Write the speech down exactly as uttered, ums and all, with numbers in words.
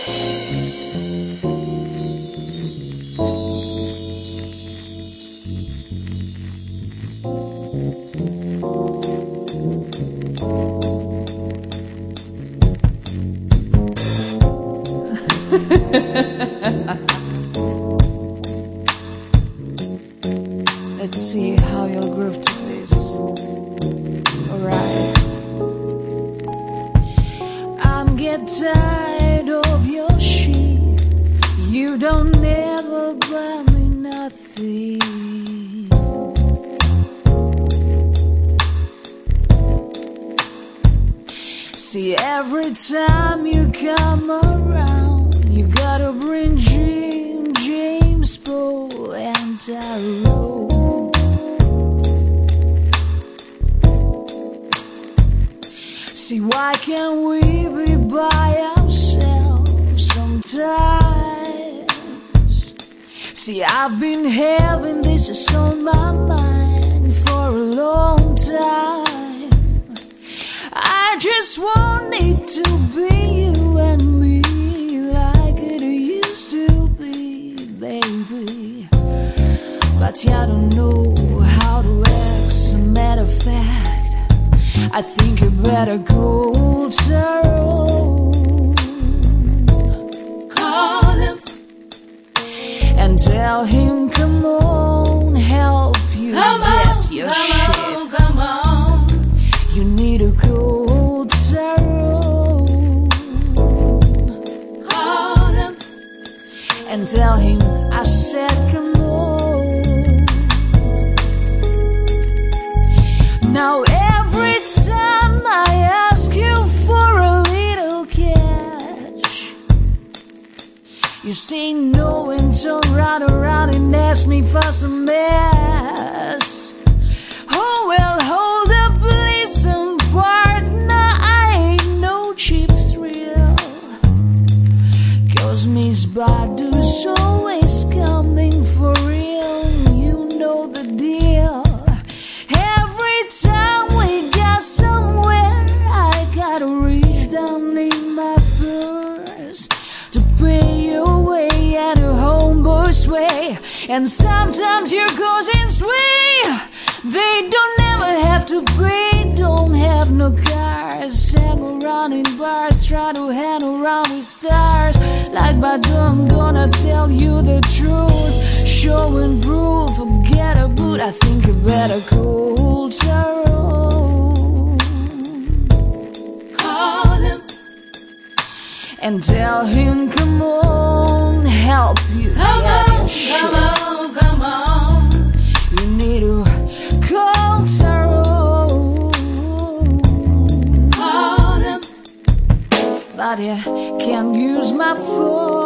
Let's see how you'll groove to this. Alright. I'm get tired of your shit. You don't ever buy me nothing. See, every time you come around, you gotta bring Jim, James, Paul, and Tyrone. See, why can't we be by ourselves sometimes? See, I've been having this on my mind for a long time. I just want it to be you and me, like it used to be, baby. But yeah, I don't know how to act. As a matter of fact, I think you better call Tyrone. Call him and tell him, come on, help you come get on, your come shit. On, come on. You need to call Tyrone. Call him and tell him I said, come on. Now every time I ask you for a little cash, you say no and turn right around and ask me for some mess. Oh well, hold up, listen, partner, I ain't no cheap thrill. Cause Miss Badu's always coming for real. You know the deal. Every time we got somewhere, I gotta reach down in my purse to pay your way and a homeboy's way. And sometimes your cousins sway. They don't ever have to pay, don't have no cars, hang around in bars, try to hang around with stars. Like Badu, I'm gonna tell you the truth, show and prove, forget a boot. I think you better call Tyrone. Call him and tell him, come on, help you come get on, your shit. Come on, come on. You need to call Tyrone. Call him, but you can't use my phone.